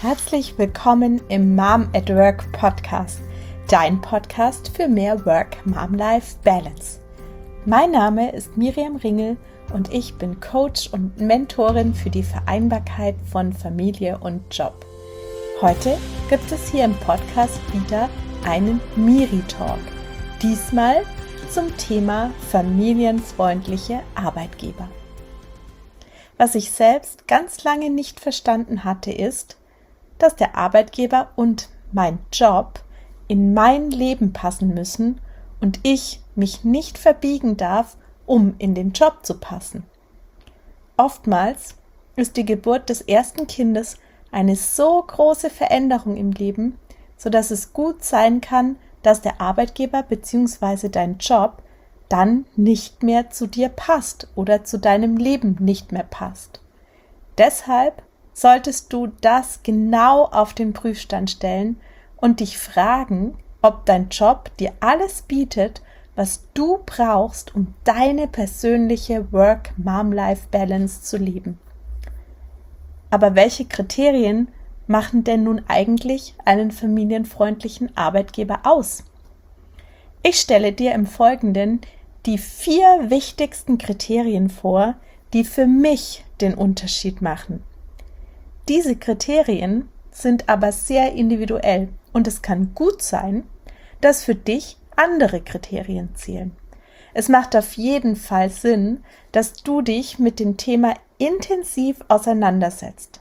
Herzlich willkommen im Mom at Work Podcast, dein Podcast für mehr Work-Mom-Life-Balance. Mein Name ist Miriam Ringel und ich bin Coach und Mentorin für die Vereinbarkeit von Familie und Job. Heute gibt es hier im Podcast wieder einen Miri-Talk, diesmal zum Thema familienfreundliche Arbeitgeber. Was ich selbst ganz lange nicht verstanden hatte, ist, dass der Arbeitgeber und mein Job in mein Leben passen müssen und ich mich nicht verbiegen darf, um in den Job zu passen. Oftmals ist die Geburt des ersten Kindes eine so große Veränderung im Leben, sodass es gut sein kann, dass der Arbeitgeber bzw. dein Job dann nicht mehr zu dir passt oder zu deinem Leben nicht mehr passt. Deshalb solltest du das genau auf den Prüfstand stellen und dich fragen, ob dein Job dir alles bietet, was du brauchst, um deine persönliche Work-Mom-Life-Balance zu leben. Aber welche Kriterien machen denn nun eigentlich einen familienfreundlichen Arbeitgeber aus? Ich stelle dir im Folgenden die 4 wichtigsten Kriterien vor, die für mich den Unterschied machen. Diese Kriterien sind aber sehr individuell und es kann gut sein, dass für dich andere Kriterien zählen. Es macht auf jeden Fall Sinn, dass du dich mit dem Thema intensiv auseinandersetzt.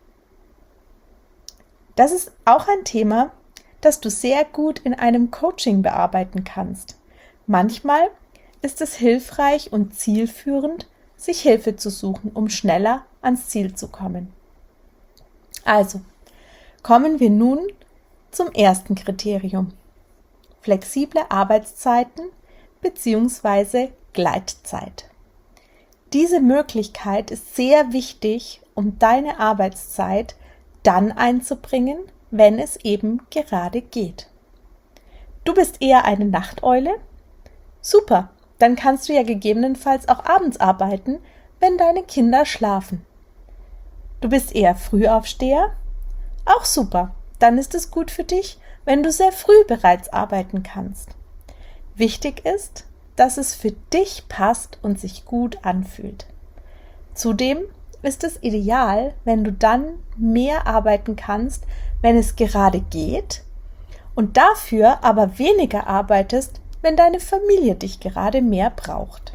Das ist auch ein Thema, das du sehr gut in einem Coaching bearbeiten kannst. Manchmal ist es hilfreich und zielführend, sich Hilfe zu suchen, um schneller ans Ziel zu kommen. Also, kommen wir nun zum ersten Kriterium. Flexible Arbeitszeiten bzw. Gleitzeit. Diese Möglichkeit ist sehr wichtig, um deine Arbeitszeit dann einzubringen, wenn es eben gerade geht. Du bist eher eine Nachteule? Super, dann kannst du ja gegebenenfalls auch abends arbeiten, wenn deine Kinder schlafen. Du bist eher Frühaufsteher? Auch super, dann ist es gut für dich, wenn du sehr früh bereits arbeiten kannst. Wichtig ist, dass es für dich passt und sich gut anfühlt. Zudem ist es ideal, wenn du dann mehr arbeiten kannst, wenn es gerade geht und dafür aber weniger arbeitest, wenn deine Familie dich gerade mehr braucht.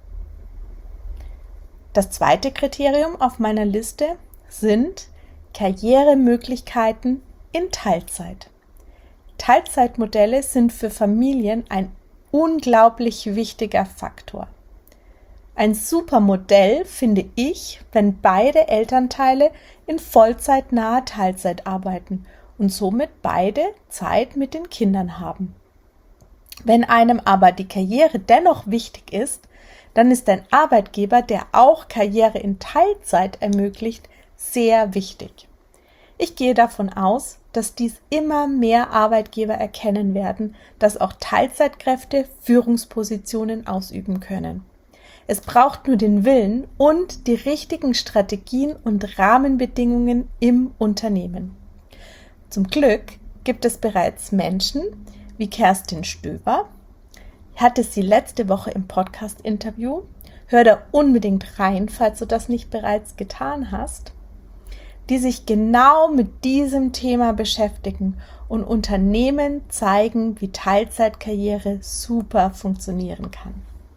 Das zweite Kriterium auf meiner Liste sind Karrieremöglichkeiten in Teilzeit. Teilzeitmodelle sind für Familien ein unglaublich wichtiger Faktor. Ein super Modell finde ich, wenn beide Elternteile in vollzeitnaher Teilzeit arbeiten und somit beide Zeit mit den Kindern haben. Wenn einem aber die Karriere dennoch wichtig ist, dann ist ein Arbeitgeber, der auch Karriere in Teilzeit ermöglicht, sehr wichtig. Ich gehe davon aus, dass dies immer mehr Arbeitgeber erkennen werden, dass auch Teilzeitkräfte Führungspositionen ausüben können. Es braucht nur den Willen und die richtigen Strategien und Rahmenbedingungen im Unternehmen. Zum Glück gibt es bereits Menschen wie Kerstin Stöber. Ich hatte sie letzte Woche im Podcast-Interview. Hör da unbedingt rein, falls du das nicht bereits getan hast, die sich genau mit diesem Thema beschäftigen und Unternehmen zeigen, wie Teilzeitkarriere super funktionieren kann.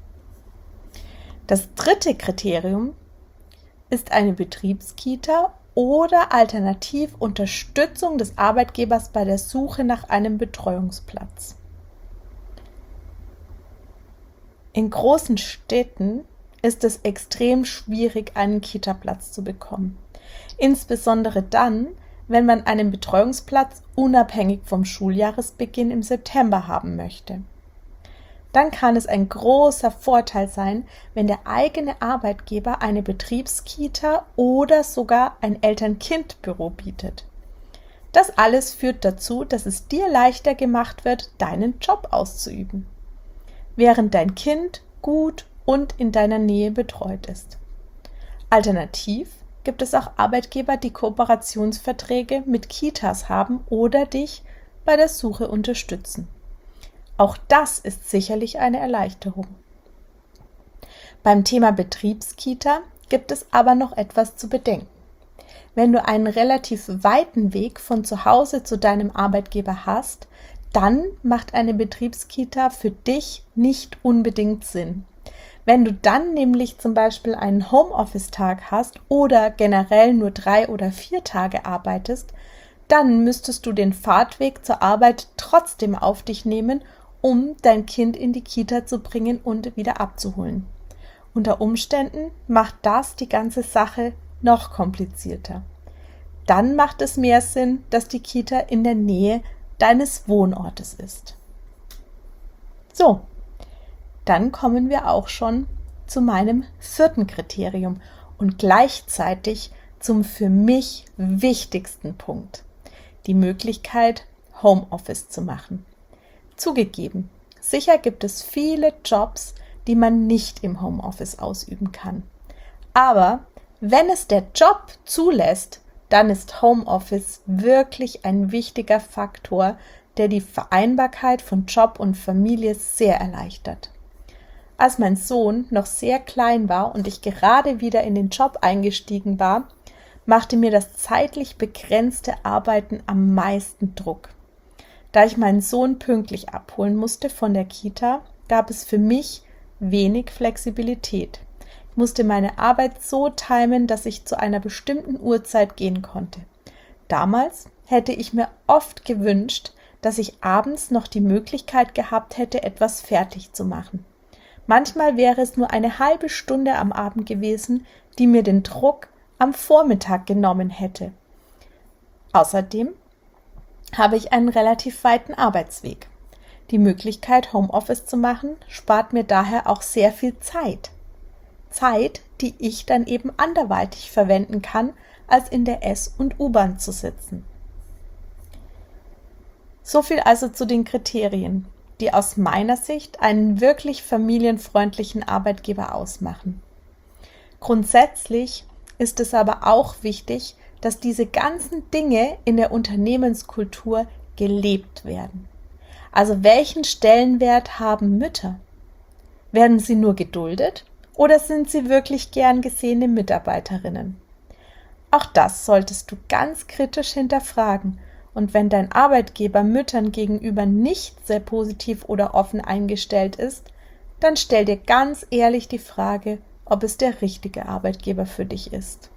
Das dritte Kriterium ist eine Betriebskita oder alternativ Unterstützung des Arbeitgebers bei der Suche nach einem Betreuungsplatz. In großen Städten ist es extrem schwierig, einen Kita-Platz zu bekommen. Insbesondere dann, wenn man einen Betreuungsplatz unabhängig vom Schuljahresbeginn im September haben möchte. Dann kann es ein großer Vorteil sein, wenn der eigene Arbeitgeber eine Betriebskita oder sogar ein Eltern-Kind-Büro bietet. Das alles führt dazu, dass es dir leichter gemacht wird, deinen Job auszuüben, während dein Kind gut und in deiner Nähe betreut ist. Alternativ gibt es auch Arbeitgeber, die Kooperationsverträge mit Kitas haben oder dich bei der Suche unterstützen. Auch das ist sicherlich eine Erleichterung. Beim Thema Betriebskita gibt es aber noch etwas zu bedenken. Wenn du einen relativ weiten Weg von zu Hause zu deinem Arbeitgeber hast, dann macht eine Betriebskita für dich nicht unbedingt Sinn. Wenn du dann nämlich zum Beispiel einen Homeoffice-Tag hast oder generell nur 3 oder 4 Tage arbeitest, dann müsstest du den Fahrtweg zur Arbeit trotzdem auf dich nehmen, um dein Kind in die Kita zu bringen und wieder abzuholen. Unter Umständen macht das die ganze Sache noch komplizierter. Dann macht es mehr Sinn, dass die Kita in der Nähe deines Wohnortes ist. So, dann kommen wir auch schon zu meinem 4. Kriterium und gleichzeitig zum für mich wichtigsten Punkt: die Möglichkeit, Homeoffice zu machen. Zugegeben, sicher gibt es viele Jobs, die man nicht im Homeoffice ausüben kann. Aber wenn es der Job zulässt, dann ist Homeoffice wirklich ein wichtiger Faktor, der die Vereinbarkeit von Job und Familie sehr erleichtert. Als mein Sohn noch sehr klein war und ich gerade wieder in den Job eingestiegen war, machte mir das zeitlich begrenzte Arbeiten am meisten Druck. Da ich meinen Sohn pünktlich abholen musste von der Kita, gab es für mich wenig Flexibilität. Ich musste meine Arbeit so timen, dass ich zu einer bestimmten Uhrzeit gehen konnte. Damals hätte ich mir oft gewünscht, dass ich abends noch die Möglichkeit gehabt hätte, etwas fertig zu machen. Manchmal wäre es nur eine halbe Stunde am Abend gewesen, die mir den Druck am Vormittag genommen hätte. Außerdem habe ich einen relativ weiten Arbeitsweg. Die Möglichkeit, Homeoffice zu machen, spart mir daher auch sehr viel Zeit. Zeit, die ich dann eben anderweitig verwenden kann, als in der S- und U-Bahn zu sitzen. So viel also zu den Kriterien, die aus meiner Sicht einen wirklich familienfreundlichen Arbeitgeber ausmachen. Grundsätzlich ist es aber auch wichtig, dass diese ganzen Dinge in der Unternehmenskultur gelebt werden. Also welchen Stellenwert haben Mütter? Werden sie nur geduldet oder sind sie wirklich gern gesehene Mitarbeiterinnen? Auch das solltest du ganz kritisch hinterfragen. Und wenn dein Arbeitgeber Müttern gegenüber nicht sehr positiv oder offen eingestellt ist, dann stell dir ganz ehrlich die Frage, ob es der richtige Arbeitgeber für dich ist.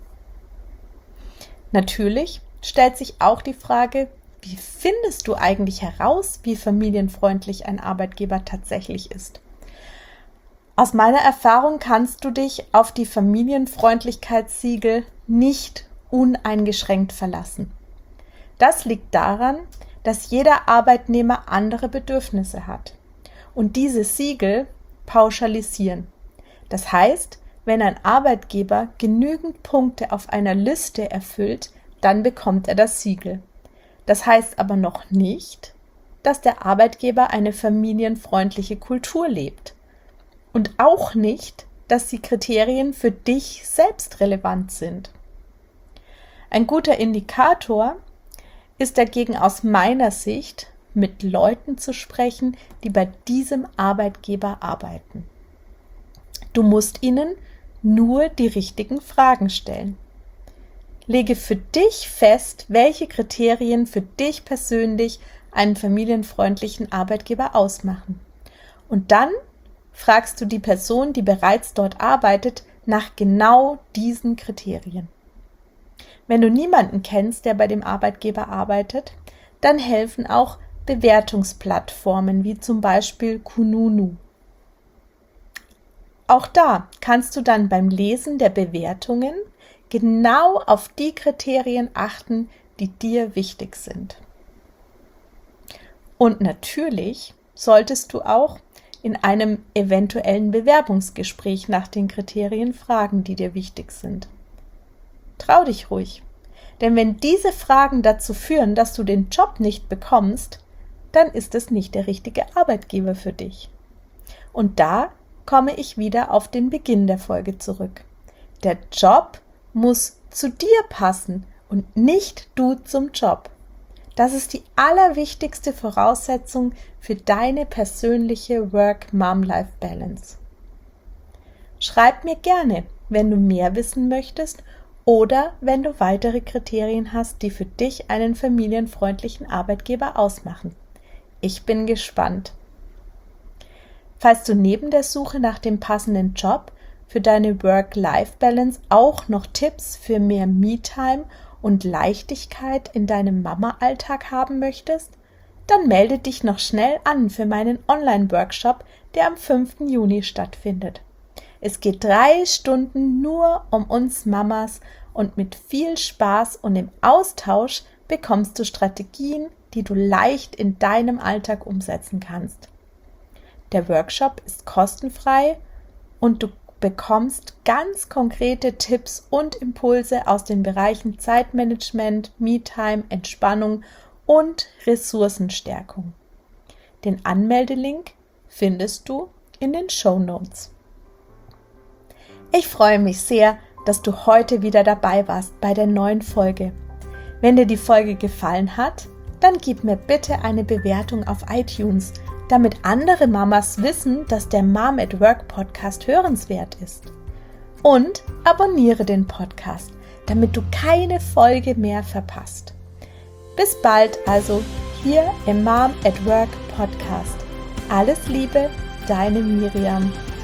Natürlich stellt sich auch die Frage, wie findest du eigentlich heraus, wie familienfreundlich ein Arbeitgeber tatsächlich ist? Aus meiner Erfahrung kannst du dich auf die Familienfreundlichkeitssiegel nicht uneingeschränkt verlassen. Das liegt daran, dass jeder Arbeitnehmer andere Bedürfnisse hat und diese Siegel pauschalisieren. Das heißt, wenn ein Arbeitgeber genügend Punkte auf einer Liste erfüllt, dann bekommt er das Siegel. Das heißt aber noch nicht, dass der Arbeitgeber eine familienfreundliche Kultur lebt. Und auch nicht, dass die Kriterien für dich selbst relevant sind. Ein guter Indikator ist dagegen aus meiner Sicht, mit Leuten zu sprechen, die bei diesem Arbeitgeber arbeiten. Du musst ihnen nur die richtigen Fragen stellen. Lege für dich fest, welche Kriterien für dich persönlich einen familienfreundlichen Arbeitgeber ausmachen. Und dann fragst du die Person, die bereits dort arbeitet, nach genau diesen Kriterien. Wenn du niemanden kennst, der bei dem Arbeitgeber arbeitet, dann helfen auch Bewertungsplattformen wie zum Beispiel Kununu. Auch da kannst du dann beim Lesen der Bewertungen genau auf die Kriterien achten, die dir wichtig sind. Und natürlich solltest du auch in einem eventuellen Bewerbungsgespräch nach den Kriterien fragen, die dir wichtig sind. Trau dich ruhig, denn wenn diese Fragen dazu führen, dass du den Job nicht bekommst, dann ist es nicht der richtige Arbeitgeber für dich. Und da komme ich wieder auf den Beginn der Folge zurück. Der Job muss zu dir passen und nicht du zum Job. Das ist die allerwichtigste Voraussetzung für deine persönliche Work-Mom-Life-Balance. Schreib mir gerne, wenn du mehr wissen möchtest oder wenn du weitere Kriterien hast, die für dich einen familienfreundlichen Arbeitgeber ausmachen. Ich bin gespannt. Falls du neben der Suche nach dem passenden Job für deine Work-Life-Balance auch noch Tipps für mehr Me-Time und Leichtigkeit in deinem Mama-Alltag haben möchtest, dann melde dich noch schnell an für meinen Online-Workshop, der am 5. Juni stattfindet. Es geht 3 Stunden nur um uns Mamas und mit viel Spaß und im Austausch bekommst du Strategien, die du leicht in deinem Alltag umsetzen kannst. Der Workshop ist kostenfrei und du bekommst ganz konkrete Tipps und Impulse aus den Bereichen Zeitmanagement, Me-Time, Entspannung und Ressourcenstärkung. Den Anmeldelink findest du in den Shownotes. Ich freue mich sehr, dass du heute wieder dabei warst bei der neuen Folge. Wenn dir die Folge gefallen hat, dann gib mir bitte eine Bewertung auf iTunes, damit andere Mamas wissen, dass der Mom at Work Podcast hörenswert ist. Und abonniere den Podcast, damit du keine Folge mehr verpasst. Bis bald also hier im Mom at Work Podcast. Alles Liebe, deine Miriam.